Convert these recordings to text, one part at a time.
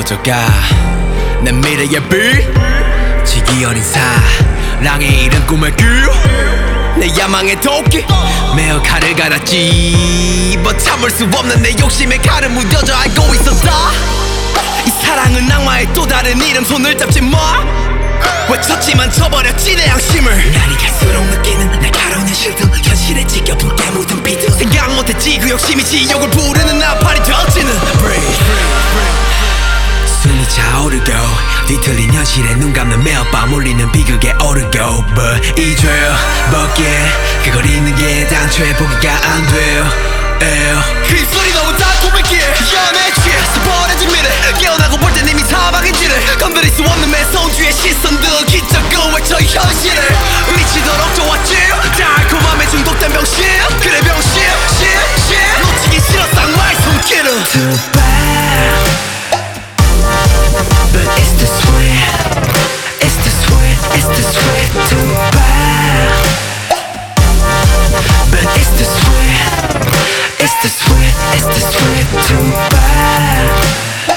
꺼져가 내 미래의 빛 지기 어린 사랑의 이른 꿈을 내 야망의 도끼 매어 칼을 갈았지 뭐 참을 수 없는 내 욕심에 칼을 묻어져 알고 있었다 이 사랑은 악마의 또 다른 이름 손을 잡지 마 외쳤지만 쳐버렸지 내 양심을 날이 갈수록 느끼는 날카로운 현실들 현실에 지겨운 게 묻은 비트 생각 못했지 그 욕심이 지옥을 부르는 나팔이 되어지는 숨이 차오르고 뒤틀린 현실에 눈 감는 매일 밤 울리는 비극에 오르고 But 이 죄 벗기에 그걸 잊는 게 당초에 포기가 안 돼요 그 입술이 너무 달콤했기에 연애 취해 버려진 미래 깨어나고 볼 땐 이미 사방인지를 건드릴 수 없는 매성주의 시선들 기적으로 외쳐 이 현실을 미치도록 좋았지 달콤함에 중독된 병신 그래 병신 놓치기 싫어 쌍화의 손길을 Too bad But it's the sweet It's the sweet It's the sweet Too bad But it's the sweet It's the sweet, it's the sweet, too bad.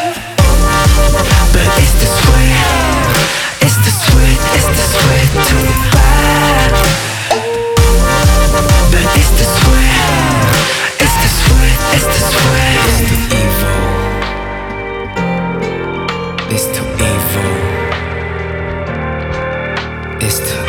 But it's the sweet, it's the sweet, it's the sweet, too bad. But it's the sweet, it's the sweet, it's the sweet. It's too evil. It's too evil. It's too